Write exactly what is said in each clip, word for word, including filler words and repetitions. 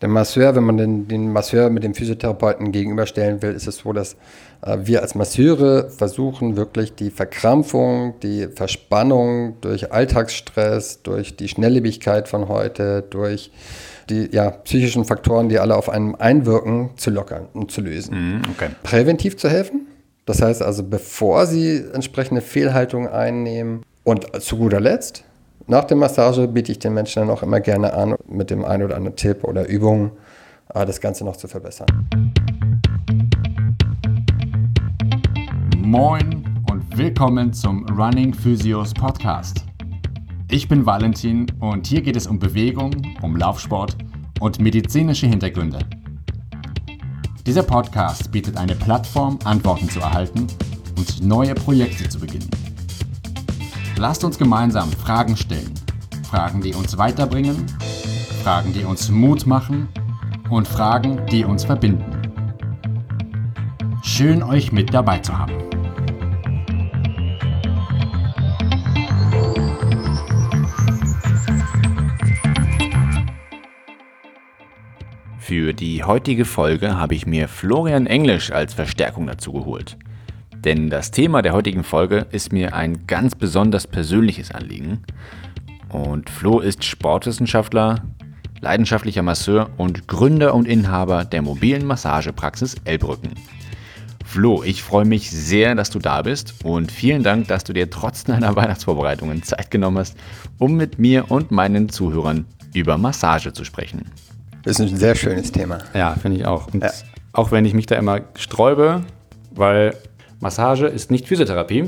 Der Masseur, wenn man den, den Masseur mit dem Physiotherapeuten gegenüberstellen will, ist es so, dass äh, wir als Masseure versuchen, wirklich die Verkrampfung, die Verspannung durch Alltagsstress, durch die Schnelllebigkeit von heute, durch die ja, psychischen Faktoren, die alle auf einen einwirken, zu lockern und zu lösen. Mm, okay. Präventiv zu helfen, das heißt also, bevor sie entsprechende Fehlhaltungen einnehmen. Und zu guter Letzt, nach der Massage biete ich den Menschen dann auch immer gerne an, mit dem einen oder anderen Tipp oder Übung das Ganze noch zu verbessern. Moin und willkommen zum Running Physios Podcast. Ich bin Valentin und hier geht es um Bewegung, um Laufsport und medizinische Hintergründe. Dieser Podcast bietet eine Plattform, Antworten zu erhalten und neue Projekte zu beginnen. Lasst uns gemeinsam Fragen stellen. Fragen, die uns weiterbringen, Fragen, die uns Mut machen und Fragen, die uns verbinden. Schön, euch mit dabei zu haben. Für die heutige Folge habe ich mir Florian Englisch als Verstärkung dazu geholt. Denn das Thema der heutigen Folge ist mir ein ganz besonders persönliches Anliegen. Und Flo ist Sportwissenschaftler, leidenschaftlicher Masseur und Gründer und Inhaber der mobilen Massagepraxis Elbbrücken. Flo, ich freue mich sehr, dass du da bist und vielen Dank, dass du dir trotz deiner Weihnachtsvorbereitungen Zeit genommen hast, um mit mir und meinen Zuhörern über Massage zu sprechen. Das ist ein sehr schönes Thema. Ja, finde ich auch. Und ja. Auch wenn ich mich da immer sträube, weil Massage ist nicht Physiotherapie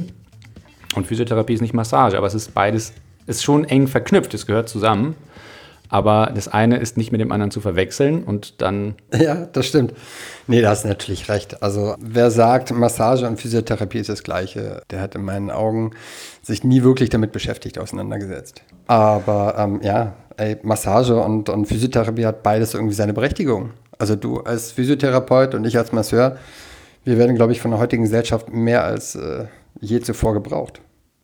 und Physiotherapie ist nicht Massage, aber es ist beides, ist schon eng verknüpft, es gehört zusammen, aber das eine ist nicht mit dem anderen zu verwechseln und dann... Ja, das stimmt. Nee, da hast du natürlich recht. Also wer sagt, Massage und Physiotherapie ist das Gleiche, der hat in meinen Augen sich nie wirklich damit beschäftigt, auseinandergesetzt. Aber ähm, ja, ey, Massage und, und Physiotherapie hat beides irgendwie seine Berechtigung. Also du als Physiotherapeut und ich als Masseur, wir werden, glaube ich, von der heutigen Gesellschaft mehr als äh, je zuvor gebraucht.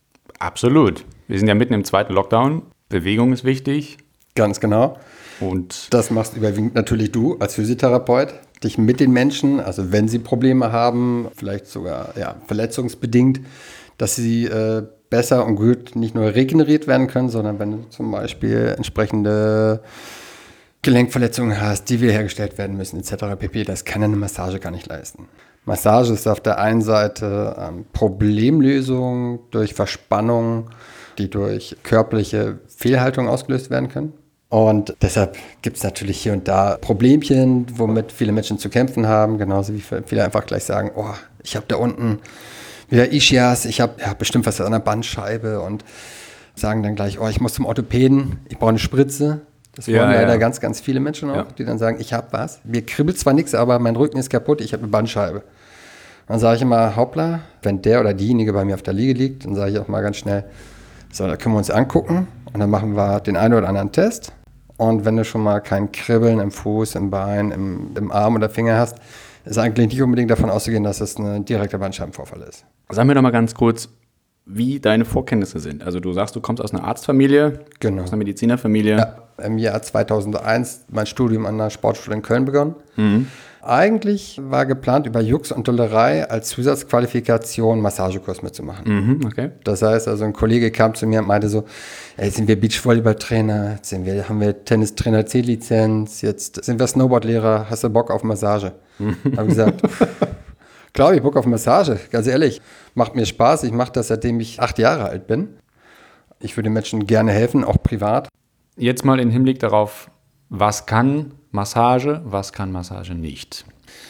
Absolut. Wir sind ja mitten im zweiten Lockdown. Bewegung ist wichtig. Ganz genau. Und das machst überwiegend natürlich du als Physiotherapeut. Dich mit den Menschen, also wenn sie Probleme haben, vielleicht sogar ja, verletzungsbedingt, dass sie äh, besser und gut nicht nur regeneriert werden können, sondern wenn du zum Beispiel entsprechende Gelenkverletzungen hast, die wiederhergestellt werden müssen, et cetera pp. Das kann eine Massage gar nicht leisten. Massage ist auf der einen Seite ähm, Problemlösung durch Verspannung, die durch körperliche Fehlhaltung ausgelöst werden können. Und deshalb gibt es natürlich hier und da Problemchen, womit viele Menschen zu kämpfen haben, genauso wie viele einfach gleich sagen, oh, ich habe da unten wieder Ischias, ich habe ja, bestimmt was an der Bandscheibe und sagen dann gleich, oh, ich muss zum Orthopäden, ich brauche eine Spritze. Das wollen ja, leider ja. ganz, ganz viele Menschen auch, ja. die dann sagen, ich habe was. Mir kribbelt zwar nichts, aber mein Rücken ist kaputt, ich habe eine Bandscheibe. Dann sage ich immer, hoppla, wenn der oder diejenige bei mir auf der Liege liegt, dann sage ich auch mal ganz schnell, so, da können wir uns angucken und dann machen wir den einen oder anderen Test. Und wenn du schon mal kein Kribbeln im Fuß, im Bein, im, im Arm oder Finger hast, ist eigentlich nicht unbedingt davon auszugehen, dass es ein direkter Bandscheibenvorfall ist. Sag mir doch mal ganz kurz, wie deine Vorkenntnisse sind. Also du sagst, du kommst aus einer Arztfamilie, genau. aus einer Medizinerfamilie. Ja, im Jahr zweitausendeins mein Studium an der Sportschule in Köln begonnen. Mhm. Eigentlich war geplant, über Jux und Dollerei als Zusatzqualifikation Massagekurs mitzumachen. Mhm, okay. Das heißt, also ein Kollege kam zu mir und meinte so, ey, jetzt sind wir Beachvolleyballtrainer, jetzt sind wir, haben wir Tennistrainer C-Lizenz, jetzt sind wir Snowboardlehrer, hast du Bock auf Massage? Mhm. Habe ich gesagt, klar, ich Bock auf Massage, ganz ehrlich. Macht mir Spaß, ich mache das, seitdem ich acht Jahre alt bin. Ich würde Menschen gerne helfen, auch privat. Jetzt mal im Hinblick darauf, was kann Massage, was kann Massage nicht?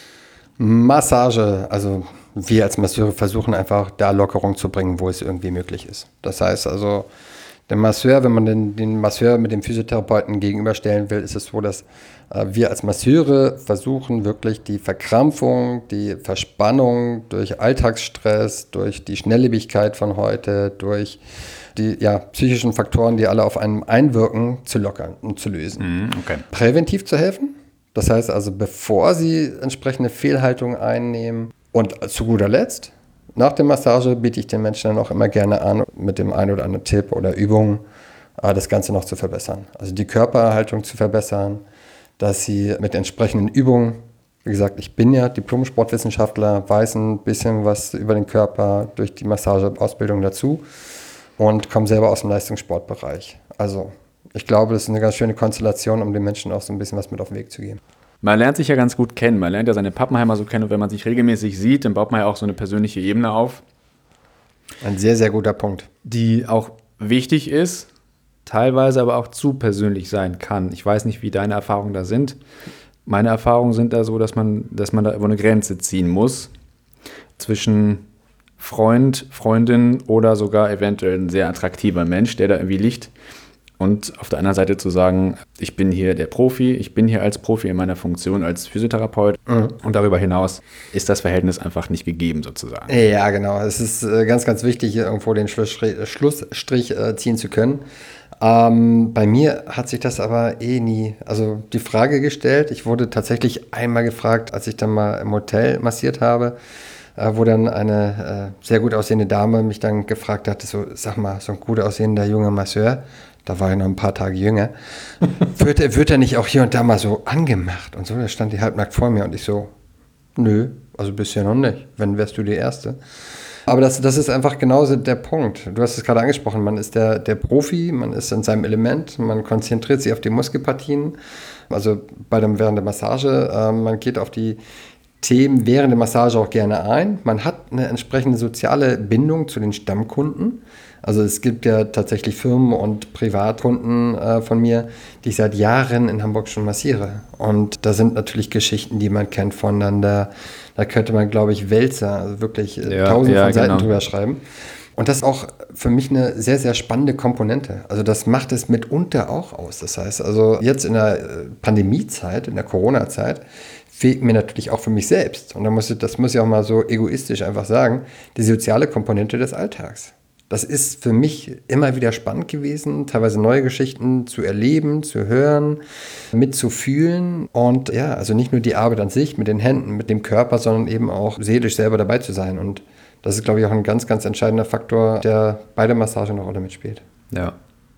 Massage, also wir als Masseure versuchen einfach da Lockerung zu bringen, wo es irgendwie möglich ist. Das heißt also, der Masseur, wenn man den, den Masseur mit dem Physiotherapeuten gegenüberstellen will, ist es so, dass äh, wir als Masseure versuchen, wirklich die Verkrampfung, die Verspannung durch Alltagsstress, durch die Schnelllebigkeit von heute, durch die ja, psychischen Faktoren, die alle auf einen einwirken, zu lockern und zu lösen. Mm, okay. Präventiv zu helfen, das heißt also, bevor sie entsprechende Fehlhaltungen einnehmen. Und zu guter Letzt, nach der Massage biete ich den Menschen dann auch immer gerne an, mit dem einen oder anderen Tipp oder Übung das Ganze noch zu verbessern. Also die Körperhaltung zu verbessern, dass sie mit entsprechenden Übungen, wie gesagt, ich bin ja Diplom-Sportwissenschaftler, weiß ein bisschen was über den Körper durch die Massageausbildung dazu und komme selber aus dem Leistungssportbereich. Also ich glaube, das ist eine ganz schöne Konstellation, um den Menschen auch so ein bisschen was mit auf den Weg zu geben. Man lernt sich ja ganz gut kennen. Man lernt ja seine Pappenheimer so kennen und wenn man sich regelmäßig sieht, dann baut man ja auch so eine persönliche Ebene auf. Ein sehr, sehr guter Punkt. Die auch wichtig ist, teilweise aber auch zu persönlich sein kann. Ich weiß nicht, wie deine Erfahrungen da sind. Meine Erfahrungen sind da so, dass man, dass man da über eine Grenze ziehen muss zwischen Freund, Freundin oder sogar eventuell ein sehr attraktiver Mensch, der da irgendwie liegt. Und auf der anderen Seite zu sagen, ich bin hier der Profi, ich bin hier als Profi in meiner Funktion als Physiotherapeut mhm. und darüber hinaus ist das Verhältnis einfach nicht gegeben sozusagen. Ja, genau. Es ist äh, ganz, ganz wichtig, hier irgendwo den Schlussstrich, Schlussstrich äh, ziehen zu können. Ähm, bei mir hat sich das aber eh nie, also die Frage gestellt. Ich wurde tatsächlich einmal gefragt, als ich dann mal im Hotel massiert habe, äh, wo dann eine äh, sehr gut aussehende Dame mich dann gefragt hatte, so, sag mal, so ein gut aussehender junger Masseur, da war ich noch ein paar Tage jünger, wird er, wird er nicht auch hier und da mal so angemacht und so? Da stand die halbnackt vor mir und ich so, nö, also bisher noch nicht, wenn wärst du die Erste. Aber das, das ist einfach genauso der Punkt. Du hast es gerade angesprochen, man ist der, der Profi, man ist in seinem Element, man konzentriert sich auf die Muskelpartien, also bei dem, während der Massage, äh, man geht auf die Themen während der Massage auch gerne ein. Man hat eine entsprechende soziale Bindung zu den Stammkunden. Also es gibt ja tatsächlich Firmen und Privatkunden äh, von mir, die ich seit Jahren in Hamburg schon massiere. Und da sind natürlich Geschichten, die man kennt voneinander. Da könnte man, glaube ich, Wälzer, also wirklich äh, ja, tausende ja, von Seiten genau. drüber schreiben. Und das ist auch für mich eine sehr, sehr spannende Komponente. Also das macht es mitunter auch aus. Das heißt, also jetzt in der Pandemiezeit, in der Corona-Zeit, fehlt mir natürlich auch für mich selbst. Und da muss ich, das muss ich auch mal so egoistisch einfach sagen, die soziale Komponente des Alltags. Das ist für mich immer wieder spannend gewesen, teilweise neue Geschichten zu erleben, zu hören, mitzufühlen und ja, also nicht nur die Arbeit an sich mit den Händen, mit dem Körper, sondern eben auch seelisch selber dabei zu sein. Und das ist, glaube ich, auch ein ganz, ganz entscheidender Faktor, der bei der Massage eine Rolle mitspielt. Ja.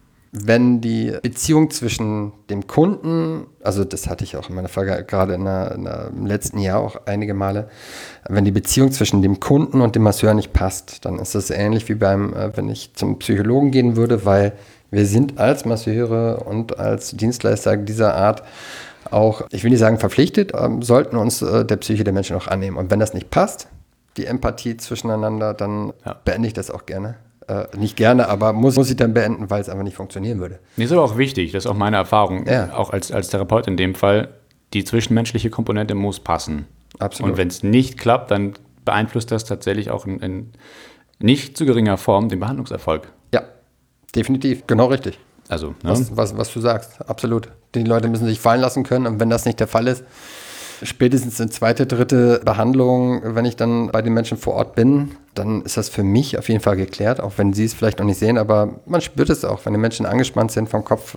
Wenn die Beziehung zwischen dem Kunden, also das hatte ich auch in meiner Frage gerade in der, in der, im letzten Jahr auch einige Male, wenn die Beziehung zwischen dem Kunden und dem Masseur nicht passt, dann ist das ähnlich wie beim, äh, wenn ich zum Psychologen gehen würde, weil wir sind als Masseure und als Dienstleister dieser Art auch, ich will nicht sagen verpflichtet, ähm, sollten uns äh, der Psyche der Menschen auch annehmen. Und wenn das nicht passt, die Empathie zwischeneinander, dann ja. beende ich das auch gerne. Äh, nicht gerne, aber muss, muss ich dann beenden, weil es einfach nicht funktionieren würde. Nee, ist aber auch wichtig, das ist auch meine Erfahrung, ja. auch als, als Therapeut in dem Fall, die zwischenmenschliche Komponente muss passen. Absolut. Und wenn es nicht klappt, dann beeinflusst das tatsächlich auch in, in nicht zu geringer Form den Behandlungserfolg. Ja, definitiv, genau richtig. Also, ne? was, was, was du sagst, absolut. Die Leute müssen sich fallen lassen können und wenn das nicht der Fall ist, spätestens eine zweite, dritte Behandlung, wenn ich dann bei den Menschen vor Ort bin, dann ist das für mich auf jeden Fall geklärt, auch wenn sie es vielleicht noch nicht sehen, aber man spürt es auch, wenn die Menschen angespannt sind, vom Kopf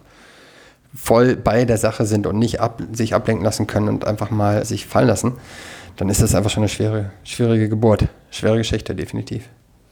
voll bei der Sache sind und nicht ab, sich ablenken lassen können und einfach mal sich fallen lassen, dann ist das einfach schon eine schwere, schwierige Geburt, schwere Geschichte, definitiv.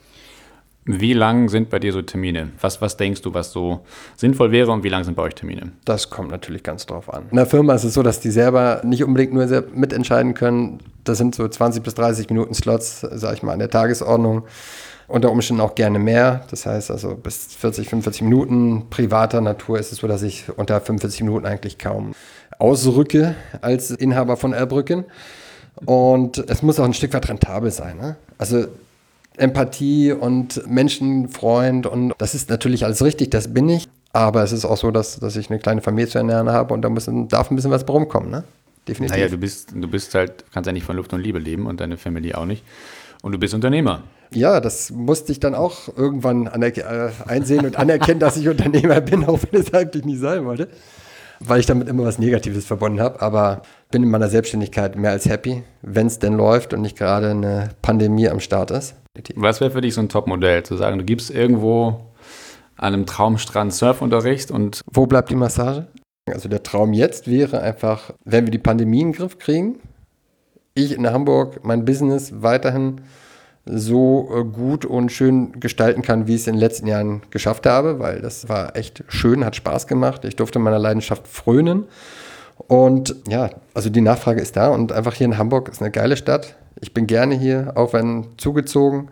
Wie lang sind bei dir so Termine? Was, was denkst du, was so sinnvoll wäre und wie lang sind bei euch Termine? Das kommt natürlich ganz drauf an. In der Firma ist es so, dass die selber nicht unbedingt nur mitentscheiden können. Das sind so zwanzig bis dreißig Minuten Slots, sage ich mal, an der Tagesordnung. Unter Umständen auch gerne mehr. Das heißt also bis vierzig, fünfundvierzig Minuten. Privater Natur ist es so, dass ich unter fünfundvierzig Minuten eigentlich kaum ausrücke als Inhaber von Erbrücken. Und es muss auch ein Stück weit rentabel sein. Ne? Also Empathie und Menschenfreund und das ist natürlich alles richtig, das bin ich. Aber es ist auch so, dass, dass ich eine kleine Familie zu ernähren habe und da müssen, darf ein bisschen was rumkommen, ne? Definitiv. Naja, du bist, du bist halt, kannst ja nicht von Luft und Liebe leben und deine Familie auch nicht. Und du bist Unternehmer. Ja, das musste ich dann auch irgendwann anerk- äh, einsehen und anerkennen, dass ich Unternehmer bin, auch wenn es eigentlich nicht sein wollte. Weil ich damit immer was Negatives verbunden habe. Aber bin in meiner Selbstständigkeit mehr als happy, wenn es denn läuft und nicht gerade eine Pandemie am Start ist. Was wäre für dich so ein Top-Modell? Zu sagen, du gibst irgendwo an einem Traumstrand Surfunterricht und... Wo bleibt die Massage? Also der Traum jetzt wäre einfach, wenn wir die Pandemie in den Griff kriegen, ich in Hamburg mein Business weiterhin so gut und schön gestalten kann, wie ich es in den letzten Jahren geschafft habe, weil das war echt schön, hat Spaß gemacht. Ich durfte meiner Leidenschaft frönen Und ja, also die Nachfrage ist da und einfach hier in Hamburg ist eine geile Stadt. Ich bin gerne hier, auch wenn zugezogen.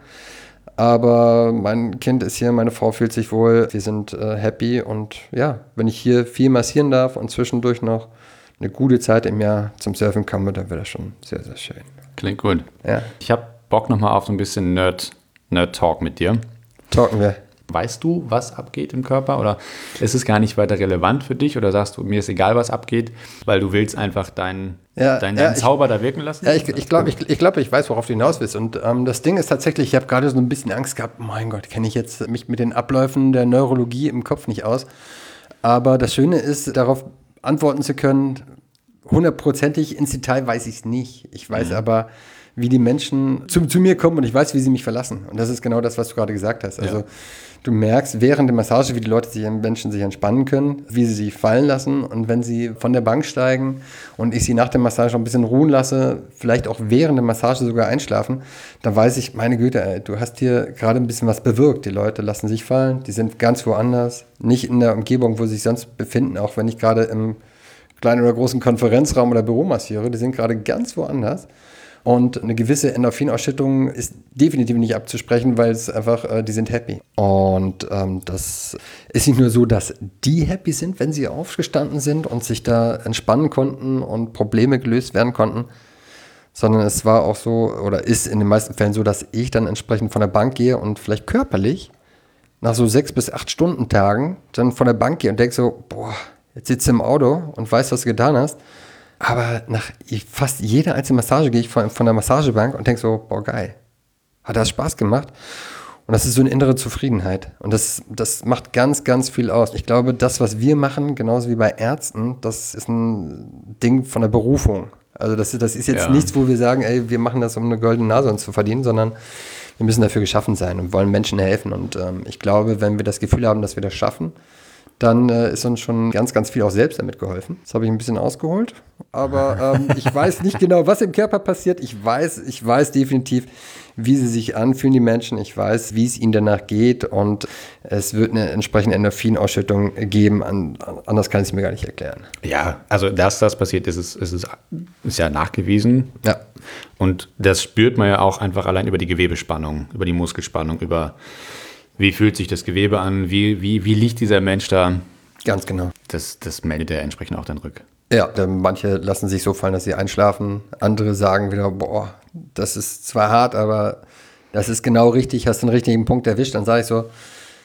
Aber mein Kind ist hier, meine Frau fühlt sich wohl, wir sind äh, happy. Und ja, wenn ich hier viel massieren darf und zwischendurch noch eine gute Zeit im Jahr zum Surfen komme, dann wäre das schon sehr, sehr schön. Klingt gut. Ja. Ich habe Bock nochmal auf so ein bisschen Nerd, Nerd-Talk mit dir. Talken wir. Weißt du, was abgeht im Körper? Oder ist es gar nicht weiter relevant für dich? Oder sagst du, mir ist egal, was abgeht, weil du willst einfach deinen, ja, deinen, ja, deinen ich, Zauber da wirken lassen? Ja, ich, ich glaube, ich, ich, glaub, ich weiß, worauf du hinaus willst. Und ähm, das Ding ist tatsächlich, ich habe gerade so ein bisschen Angst gehabt, mein Gott, kenne ich jetzt mich mit den Abläufen der Neurologie im Kopf nicht aus. Aber das Schöne ist, darauf antworten zu können, hundertprozentig ins Detail weiß ich es nicht. Ich weiß mhm. aber, wie die Menschen zu, zu mir kommen und ich weiß, wie sie mich verlassen. Und das ist genau das, was du gerade gesagt hast. Also ja. Du merkst während der Massage, wie die Leute sich, Menschen sich entspannen können, wie sie sich fallen lassen. Und wenn sie von der Bank steigen und ich sie nach der Massage ein bisschen ruhen lasse, vielleicht auch während der Massage sogar einschlafen, dann weiß ich, meine Güte, ey, du hast hier gerade ein bisschen was bewirkt. Die Leute lassen sich fallen, die sind ganz woanders, nicht in der Umgebung, wo sie sich sonst befinden, auch wenn ich gerade im kleinen oder großen Konferenzraum oder Büro massiere, die sind gerade ganz woanders. Und eine gewisse Endorphinausschüttung ist definitiv nicht abzusprechen, weil es einfach, äh, die sind happy. Und ähm, das ist nicht nur so, dass die happy sind, wenn sie aufgestanden sind und sich da entspannen konnten und Probleme gelöst werden konnten, sondern es war auch so, oder ist in den meisten Fällen so, dass ich dann entsprechend von der Bank gehe und vielleicht körperlich nach so sechs bis acht Stunden Tagen dann von der Bank gehe und denke so, boah, jetzt sitzt du im Auto und weißt, was du getan hast. Aber nach fast jeder einzelnen Massage gehe ich von, von der Massagebank und denke so, boah, geil. Hat das Spaß gemacht? Und das ist so eine innere Zufriedenheit. Und das, das macht ganz, ganz viel aus. Ich glaube, das, was wir machen, genauso wie bei Ärzten, das ist ein Ding von der Berufung. Also das, das ist jetzt ja. nichts, wo wir sagen, ey, wir machen das, um eine goldene Nase uns zu verdienen, sondern wir müssen dafür geschaffen sein und wollen Menschen helfen. Und ähm, ich glaube, wenn wir das Gefühl haben, dass wir das schaffen, dann äh, ist uns schon ganz, ganz viel auch selbst damit geholfen. Das habe ich ein bisschen ausgeholt, aber ähm, ich weiß nicht genau, was im Körper passiert. Ich weiß, ich weiß definitiv, wie sie sich anfühlen, die Menschen. Ich weiß, wie es ihnen danach geht und es wird eine entsprechende Endorphinausschüttung geben. An, anders kann ich es mir gar nicht erklären. Ja, also dass das passiert ist, ist, ist, ist ja nachgewiesen. Ja. Und das spürt man ja auch einfach allein über die Gewebespannung, über die Muskelspannung, über wie fühlt sich das Gewebe an, wie, wie, wie liegt dieser Mensch da. Ganz genau. Das, das meldet er entsprechend auch dann rück. Ja, manche lassen sich so fallen, dass sie einschlafen. Andere sagen wieder, boah, das ist zwar hart, aber das ist genau richtig, hast den richtigen Punkt erwischt. Dann sage ich so,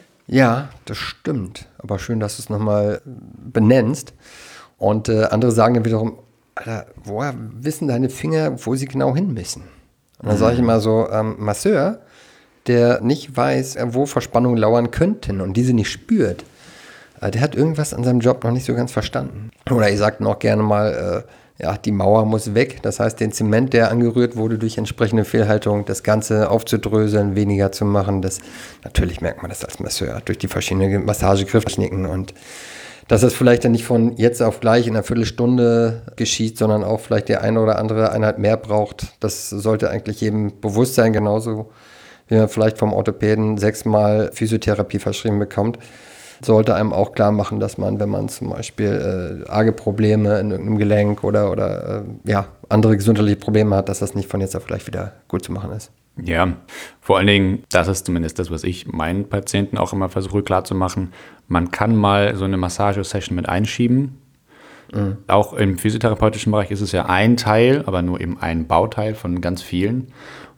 ja, das stimmt, aber schön, dass du es nochmal benennst. Und äh, andere sagen dann wiederum, Alter, woher wissen deine Finger, wo sie genau hin müssen? Und dann sage ich immer so, ähm, Masseur, der nicht weiß, wo Verspannungen lauern könnten und diese nicht spürt, der hat irgendwas an seinem Job noch nicht so ganz verstanden. Oder ich sage noch gerne mal, äh, ja, die Mauer muss weg. Das heißt, den Zement, der angerührt wurde durch entsprechende Fehlhaltung, das Ganze aufzudröseln, weniger zu machen. Das, natürlich merkt man das als Masseur durch die verschiedenen Massagegriffschnicken und dass das vielleicht dann nicht von jetzt auf gleich in einer Viertelstunde geschieht, sondern auch vielleicht die eine oder andere Einheit mehr braucht. Das sollte eigentlich jedem bewusst sein, genauso wie man vielleicht vom Orthopäden sechsmal Physiotherapie verschrieben bekommt, sollte einem auch klar machen, dass man, wenn man zum Beispiel äh, arge Probleme in irgendeinem Gelenk oder, oder äh, ja, andere gesundheitliche Probleme hat, dass das nicht von jetzt auf gleich wieder gut zu machen ist. Ja, vor allen Dingen, das ist zumindest das, was ich meinen Patienten auch immer versuche klarzumachen, man kann mal so eine Massagesession mit einschieben. Mhm. Auch im physiotherapeutischen Bereich ist es ja ein Teil, aber nur eben ein Bauteil von ganz vielen.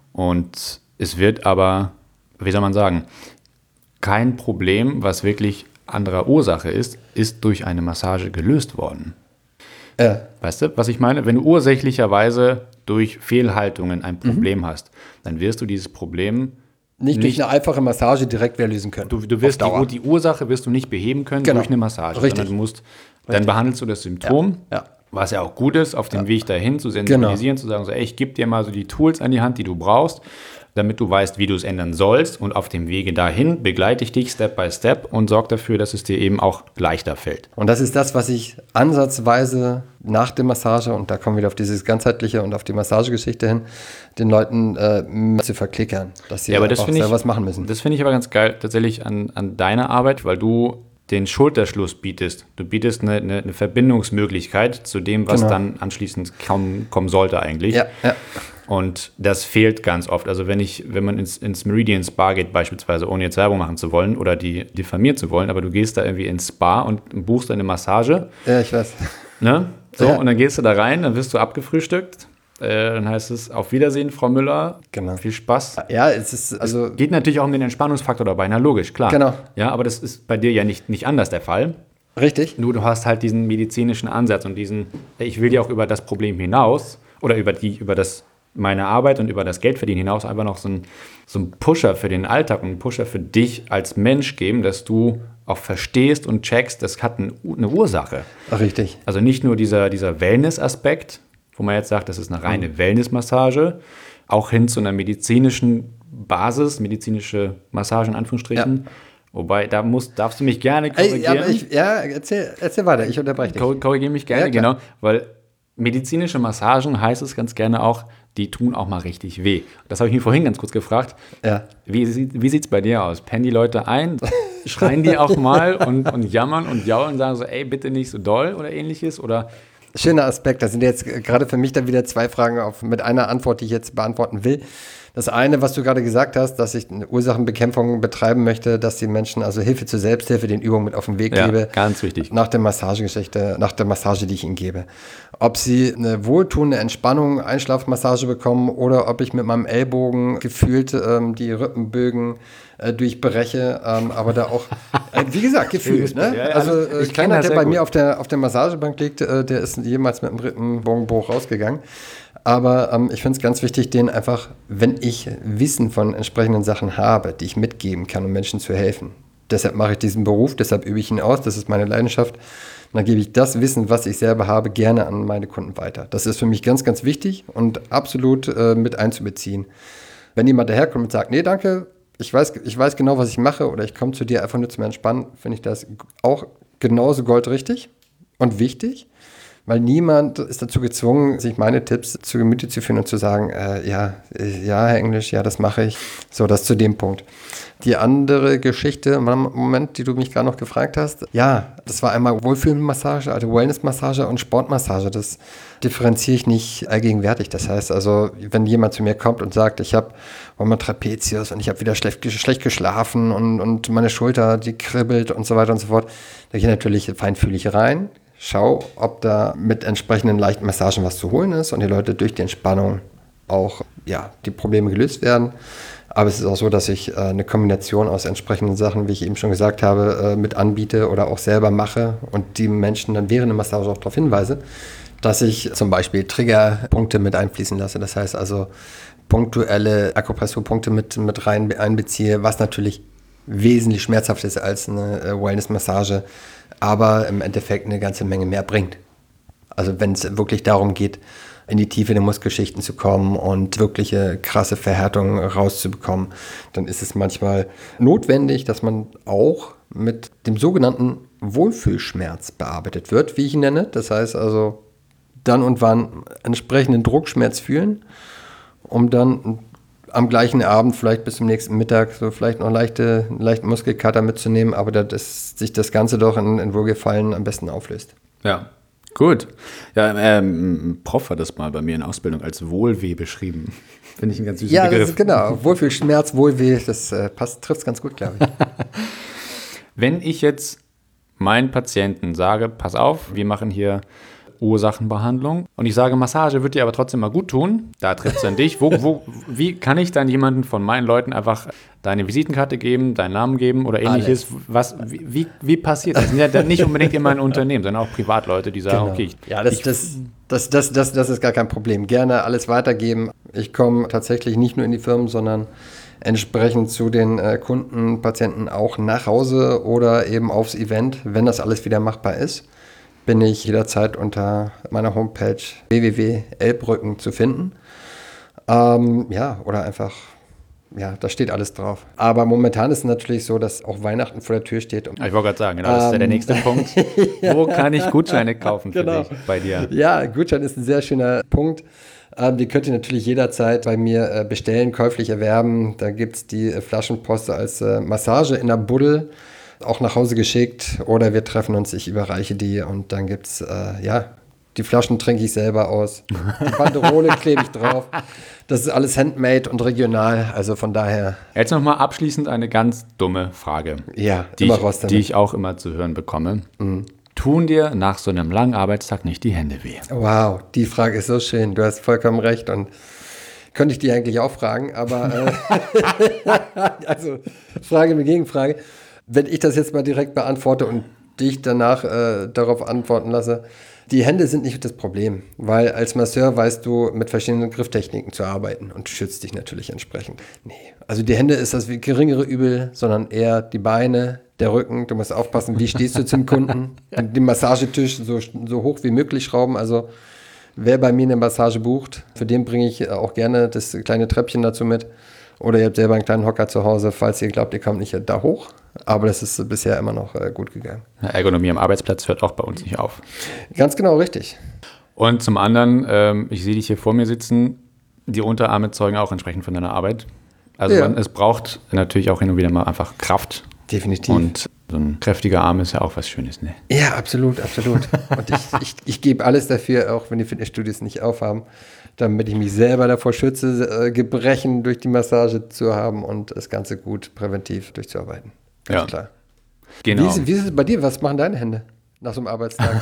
Und es wird aber, wie soll man sagen, kein Problem, was wirklich anderer Ursache ist, ist durch eine Massage gelöst worden. Ja. Weißt du, was ich meine? Wenn du ursächlicherweise durch Fehlhaltungen ein Problem mhm. hast, dann wirst du dieses Problem nicht, nicht durch eine einfache Massage direkt wieder lösen können. Du, du wirst die, die Ursache wirst du nicht beheben können genau. durch eine Massage. Richtig. Sondern du musst, dann behandelst du das Symptom. Ja. Ja. Was ja auch gut ist, auf dem ja. Weg dahin zu sensibilisieren, genau. zu sagen, so, ey, ich gebe dir mal so die Tools an die Hand, die du brauchst, damit du weißt, wie du es ändern sollst. Und auf dem Wege dahin begleite ich dich Step by Step und sorge dafür, dass es dir eben auch leichter fällt. Und das ist das, was ich ansatzweise nach der Massage, und da kommen wir wieder auf dieses Ganzheitliche und auf die Massagegeschichte hin, den Leuten äh, zu verklickern, dass sie ja, aber einfach das selber ich, was machen müssen. Das finde ich aber ganz geil tatsächlich an, an deiner Arbeit, weil du den Schulterschluss bietest. Du bietest eine, eine, eine Verbindungsmöglichkeit zu dem, was Genau. dann anschließend kommen, kommen sollte eigentlich. Ja, ja. Und das fehlt ganz oft. Also wenn ich, wenn man ins, ins Meridian Spa geht, beispielsweise, ohne jetzt Werbung machen zu wollen oder die diffamieren zu wollen, aber du gehst da irgendwie ins Spa und buchst eine Massage, Ja, ich weiß. ne? So, Ja. und dann gehst du da rein, dann wirst du abgefrühstückt. Äh, dann heißt es, auf Wiedersehen, Frau Müller. Genau. Viel Spaß. Ja, es ist, also, Geht natürlich auch um den Entspannungsfaktor dabei, na logisch, klar. Genau. Ja, aber das ist bei dir ja nicht, nicht anders der Fall. richtig. Nur du hast halt diesen medizinischen Ansatz und diesen, ich will ja auch über das Problem hinaus oder über die, über das meine Arbeit und über das Geldverdienen hinaus einfach noch so einen so einen Pusher für den Alltag und einen Pusher für dich als Mensch geben, dass du auch verstehst und checkst, das hat ein, eine Ursache. Richtig. Also nicht nur dieser, dieser Wellness-Aspekt, wo man jetzt sagt, das ist eine reine Wellness-Massage, auch hin zu einer medizinischen Basis, medizinische Massage in Anführungsstrichen. Ja. Wobei, da musst, darfst du mich gerne Ey, korrigieren. ja, aber ich, ja erzähl, erzähl weiter, ich unterbreche dich. Kor- Korrigiere mich gerne, Ja, klar. genau, weil medizinische Massagen heißt es ganz gerne auch, die tun auch mal richtig weh. Das habe ich mir vorhin ganz kurz gefragt. Ja. Wie, sieht- wie sieht es bei dir aus? Pennen die Leute ein? Schreien die auch mal und, und jammern und jaulen und sagen so, ey, bitte nicht so doll oder ähnliches? Oder Schöner Aspekt. Das sind jetzt gerade für mich dann wieder zwei Fragen auf, mit einer Antwort, die ich jetzt beantworten will. Das eine, was du gerade gesagt hast, dass ich eine Ursachenbekämpfung betreiben möchte, dass die Menschen also Hilfe zur Selbsthilfe, den Übungen mit auf den Weg Ja, gebe. ganz wichtig. Nach der Massagegeschichte, nach der Massage, die ich ihnen gebe. Ob sie eine wohltuende Entspannung, Einschlafmassage bekommen oder ob ich mit meinem Ellbogen gefühlt ähm, die Rippenbögen äh, durchbreche, ähm, aber da auch, äh, wie gesagt, gefühlt. Ne? Ja, ja, Also alles- äh, ich kenn keiner, das der sehr bei gut. mir auf der, auf der Massagebank liegt, äh, der ist jemals mit dem Rippenbogenbruch rausgegangen. Aber ähm, ich finde es ganz wichtig, denen einfach, wenn ich Wissen von entsprechenden Sachen habe, die ich mitgeben kann, um Menschen zu helfen. Deshalb mache ich diesen Beruf, deshalb übe ich ihn aus, das ist meine Leidenschaft. Und dann gebe ich das Wissen, was ich selber habe, gerne an meine Kunden weiter. Das ist für mich ganz, ganz wichtig und absolut äh, mit einzubeziehen. Wenn jemand daherkommt und sagt, nee, danke, ich weiß, ich weiß genau, was ich mache oder ich komme zu dir einfach nur zum Entspannen, finde ich das auch genauso goldrichtig und wichtig. Weil niemand ist dazu gezwungen, sich meine Tipps zu Gemüte zu führen und zu sagen, äh, ja, äh, ja, Herr Englisch, ja, das mache ich. So, das zu dem Punkt. Die andere Geschichte, im Moment, die du mich gerade noch gefragt hast, ja, das war einmal Wohlfühlmassage, also Wellnessmassage und Sportmassage. Das differenziere ich nicht allgegenwärtig. Das heißt also, wenn jemand zu mir kommt und sagt, ich habe Trapezius und ich habe wieder schlecht, schlecht geschlafen und, und meine Schulter, die kribbelt und so weiter und so fort, da gehe ich natürlich feinfühlig rein. Schau, ob da mit entsprechenden leichten Massagen was zu holen ist und die Leute durch die Entspannung auch, ja, die Probleme gelöst werden. Aber es ist auch so, dass ich äh, eine Kombination aus entsprechenden Sachen, wie ich eben schon gesagt habe, äh, mit anbiete oder auch selber mache und die Menschen dann während der Massage auch darauf hinweise, dass ich zum Beispiel Triggerpunkte mit einfließen lasse. Das heißt also punktuelle Akupressurpunkte mit, mit rein einbeziehe, was natürlich wesentlich schmerzhafter ist als eine äh, Wellness-Massage, aber im Endeffekt eine ganze Menge mehr bringt. Also wenn es wirklich darum geht, in die Tiefe der Muskelschichten zu kommen und wirkliche krasse Verhärtungen rauszubekommen, dann ist es manchmal notwendig, dass man auch mit dem sogenannten Wohlfühlschmerz bearbeitet wird, wie ich ihn nenne. Das heißt also dann und wann entsprechenden Druckschmerz fühlen, um dann am gleichen Abend, vielleicht bis zum nächsten Mittag, so vielleicht noch leichte, leichten Muskelkater mitzunehmen, aber dass sich das Ganze doch in, in Wohlgefallen am besten auflöst. Ja, gut. Ja, ähm, ein Prof hat das mal bei mir in Ausbildung als Wohlweh beschrieben. Finde ich einen ganz süßen Ja, das Begriff. ist genau. Wohlfühlschmerz, Wohlweh, das äh, passt, trifft es ganz gut, glaube ich. Wenn ich jetzt meinen Patienten sage, pass auf, wir machen hier Ursachenbehandlung und ich sage, Massage wird dir aber trotzdem mal gut tun, da trifft es an dich. Wo, wo, wie kann ich dann jemanden von meinen Leuten einfach deine Visitenkarte geben, deinen Namen geben oder ähnliches? Was, wie, wie, wie passiert das? Das sind ja dann nicht unbedingt immer ein Unternehmen, sondern auch Privatleute, die sagen, Genau. okay, ich, Ja, das, ich, das, das, das, das, das ist gar kein Problem. Gerne alles weitergeben. Ich komme tatsächlich nicht nur in die Firmen, sondern entsprechend zu den äh, Kunden, Patienten auch nach Hause oder eben aufs Event, wenn das alles wieder machbar ist, bin ich jederzeit unter meiner Homepage w w w punkt elbrücken zu finden. Ähm, ja, oder einfach, ja, da steht alles drauf. Aber momentan ist es natürlich so, dass auch Weihnachten vor der Tür steht. Und, ich wollte gerade sagen, genau, das ist ja der Ähm, nächste Punkt. Wo kann ich Gutscheine kaufen für Genau. dich bei dir? Ja, Gutschein ist ein sehr schöner Punkt. Ähm, die könnt ihr natürlich jederzeit bei mir äh, bestellen, käuflich erwerben. Da gibt es die äh, Flaschenpost als äh, Massage in der Buddel. auch nach Hause geschickt oder wir treffen uns, ich überreiche die und dann gibt es, äh, ja, die Flaschen trinke ich selber aus. Die Banderole klebe ich drauf. Das ist alles handmade und regional, also von daher. Jetzt nochmal abschließend eine ganz dumme Frage, Ja, die, immer ich, raus damit. die ich auch immer zu hören bekomme. Mhm. Tun dir nach so einem langen Arbeitstag nicht die Hände weh? Wow, die Frage ist so schön. Du hast vollkommen recht und könnte ich die eigentlich auch fragen, aber äh, also Frage mit Gegenfrage. Wenn ich das jetzt mal direkt beantworte und dich danach äh, darauf antworten lasse, die Hände sind nicht das Problem, weil als Masseur weißt du, mit verschiedenen Grifftechniken zu arbeiten und schützt dich natürlich entsprechend. Nee, also die Hände ist das geringere Übel, sondern eher die Beine, der Rücken. Du musst aufpassen, wie stehst du zum Kunden. Den Massagetisch so, so hoch wie möglich schrauben. Also wer bei mir eine Massage bucht, für den bringe ich auch gerne das kleine Treppchen dazu mit. Oder ihr habt selber einen kleinen Hocker zu Hause, falls ihr glaubt, ihr kommt nicht da hoch. Aber das ist bisher immer noch äh, gut gegangen. Ergonomie am Arbeitsplatz hört auch bei uns nicht auf. Ganz genau richtig. Und zum anderen, ähm, ich sehe dich hier vor mir sitzen, die Unterarme zeugen auch entsprechend von deiner Arbeit. Also Ja. man, es braucht natürlich auch hin und wieder mal einfach Kraft. Definitiv. Und so ein kräftiger Arm ist ja auch was Schönes, ne? Ja, absolut, absolut. Und ich, ich, ich gebe alles dafür, auch wenn die Fitnessstudios nicht aufhaben, damit ich mich selber davor schütze, äh, Gebrechen durch die Massage zu haben und das Ganze gut präventiv durchzuarbeiten. Ganz Ja. klar. Genau. Wie ist, wie ist es bei dir? Was machen deine Hände nach so einem Arbeitstag?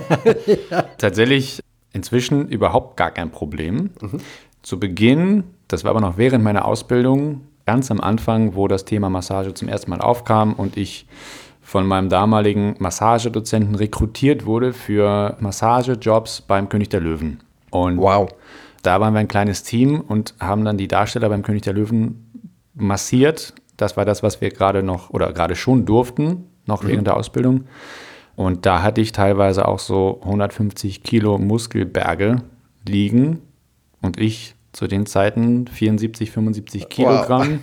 Tatsächlich inzwischen überhaupt gar kein Problem. Mhm. Zu Beginn, das war aber noch während meiner Ausbildung, ganz am Anfang, wo das Thema Massage zum ersten Mal aufkam und ich von meinem damaligen Massagedozenten rekrutiert wurde für Massagejobs beim König der Löwen. Und Wow. da waren wir ein kleines Team und haben dann die Darsteller beim König der Löwen massiert. Das war das, was wir gerade noch oder gerade schon durften, noch während der Ausbildung. Und da hatte ich teilweise auch so hundertfünfzig Kilo Muskelberge liegen und ich zu den Zeiten vierundsiebzig, fünfundsiebzig Kilogramm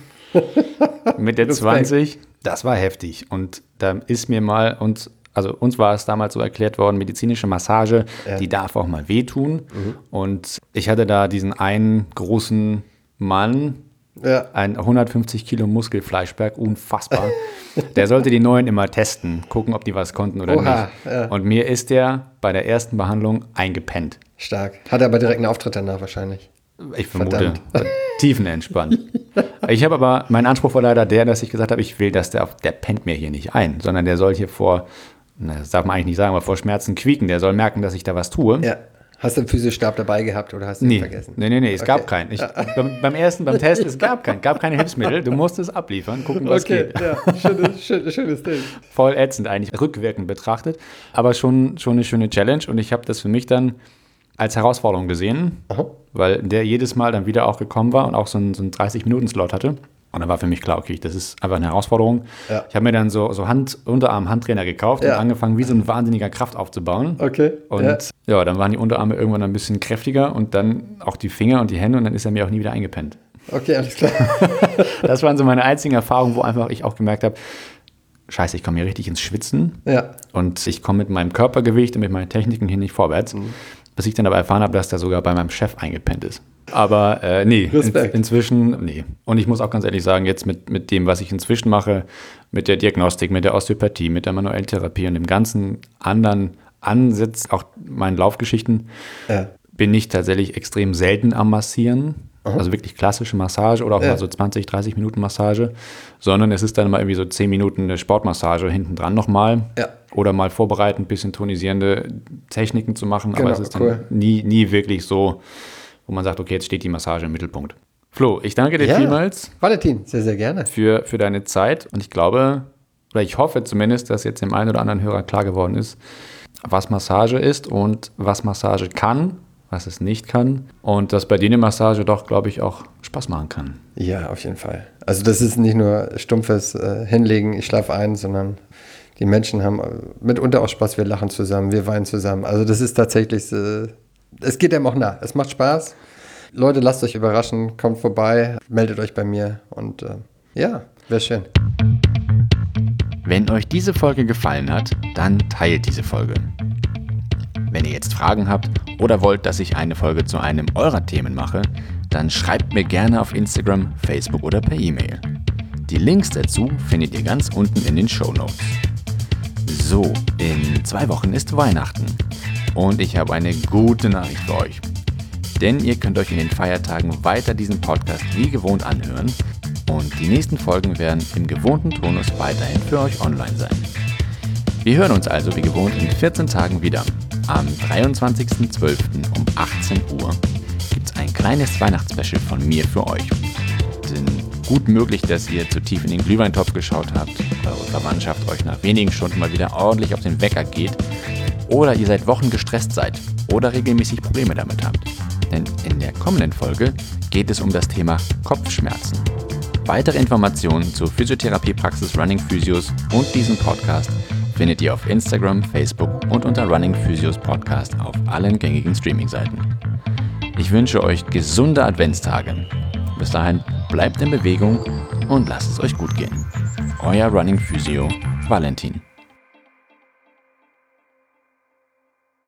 mit der zwanzig. Das war heftig. Und da ist mir mal, uns, also uns war es damals so erklärt worden, medizinische Massage, Ja. die darf auch mal wehtun. Und ich hatte da diesen einen großen Mann, Ja. ein hundertfünfzig Kilo Muskelfleischberg, unfassbar. Der sollte die Neuen immer testen, gucken, ob die was konnten oder Oha, nicht. ja. Und mir ist der bei der ersten Behandlung eingepennt. Stark. Hat er aber direkt einen Auftritt danach wahrscheinlich. Ich vermute, Verdammt. tiefenentspannt. Ich habe aber, mein Anspruch war leider der, dass ich gesagt habe, ich will, dass der, der pennt mir hier nicht ein, sondern der soll hier vor, na, das darf man eigentlich nicht sagen, aber vor Schmerzen quieken. Der soll merken, dass ich da was tue. Ja. Hast du einen Physiostab dabei gehabt oder hast du ihn Nee, vergessen? nee, nee, nee, es Okay. gab keinen. Ich, beim, beim ersten, beim Test, es gab keinen, gab keine Hilfsmittel. Du musstest abliefern, gucken, was Okay, geht. ja, schönes, schönes, schönes Ding. Voll ätzend eigentlich, rückwirkend betrachtet, aber schon, schon eine schöne Challenge und ich habe das für mich dann als Herausforderung gesehen, Aha. weil der jedes Mal dann wieder auch gekommen war und auch so einen, so einen dreißig-Minuten-Slot hatte. Und dann war für mich klar, okay, das ist einfach eine Herausforderung. Ja. Ich habe mir dann so, so Hand, Unterarm-Handtrainer gekauft Ja. und angefangen, wie so ein wahnsinniger Kraft aufzubauen. Okay. Und ja. ja. dann waren die Unterarme irgendwann ein bisschen kräftiger und dann auch die Finger und die Hände und dann ist er mir auch nie wieder eingepennt. Okay, alles klar. Das waren so meine einzigen Erfahrungen, wo einfach ich auch gemerkt habe, scheiße, ich komme hier richtig ins Schwitzen. Ja. Und ich komme mit meinem Körpergewicht und mit meinen Techniken hier nicht vorwärts. Mhm. Bis ich dann aber erfahren habe, dass der sogar bei meinem Chef eingepennt ist. Aber äh, nee, in, Respekt. inzwischen, nee. Und ich muss auch ganz ehrlich sagen, jetzt mit, mit dem, was ich inzwischen mache, mit der Diagnostik, mit der Osteopathie, mit der manuellen Therapie und dem ganzen anderen Ansatz, auch meinen Laufgeschichten, Ja. bin ich tatsächlich extrem selten am Massieren. Also wirklich klassische Massage oder auch Ja. mal so zwanzig, dreißig Minuten Massage, sondern es ist dann mal irgendwie so zehn Minuten eine Sportmassage hinten dran nochmal. Ja. Oder mal vorbereiten, ein bisschen tonisierende Techniken zu machen, Genau, aber es ist dann cool. nie, nie wirklich so, wo man sagt, okay, jetzt steht die Massage im Mittelpunkt. Flo, ich danke dir Ja. vielmals Valentin, sehr, sehr gerne. für, für deine Zeit und ich glaube, oder ich hoffe zumindest, dass jetzt dem einen oder anderen Hörer klar geworden ist, was Massage ist und was Massage kann, was es nicht kann und dass bei dir eine Massage doch, glaube ich, auch Spaß machen kann. Ja, auf jeden Fall. Also das ist nicht nur stumpfes äh, Hinlegen, ich schlafe ein, sondern die Menschen haben äh, mitunter auch Spaß, wir lachen zusammen, wir weinen zusammen. Also das ist tatsächlich, äh, es geht einem auch nah, es macht Spaß. Leute, lasst euch überraschen, kommt vorbei, meldet euch bei mir und äh, ja, wäre schön. Wenn euch diese Folge gefallen hat, dann teilt diese Folge. Wenn ihr jetzt Fragen habt oder wollt, dass ich eine Folge zu einem eurer Themen mache, dann schreibt mir gerne auf Instagram, Facebook oder per E-Mail. Die Links dazu findet ihr ganz unten in den Shownotes. So, in zwei Wochen ist Weihnachten und ich habe eine gute Nachricht für euch. Denn ihr könnt euch in den Feiertagen weiter diesen Podcast wie gewohnt anhören und die nächsten Folgen werden im gewohnten Tonus weiterhin für euch online sein. Wir hören uns also wie gewohnt in vierzehn Tagen wieder. Am dreiundzwanzigsten zwölften um achtzehn Uhr gibt es ein kleines Weihnachtsspecial von mir für euch. Denn gut möglich, dass ihr zu tief in den Glühweintopf geschaut habt, eure Verwandtschaft euch nach wenigen Stunden mal wieder ordentlich auf den Wecker geht oder ihr seit Wochen gestresst seid oder regelmäßig Probleme damit habt. Denn in der kommenden Folge geht es um das Thema Kopfschmerzen. Weitere Informationen zur Physiotherapiepraxis Running Physios und diesem Podcast findet ihr auf Instagram, Facebook und unter Running Physios Podcast auf allen gängigen Streaming-Seiten. Ich wünsche euch gesunde Adventstage. Bis dahin bleibt in Bewegung und lasst es euch gut gehen. Euer Running Physio, Valentin.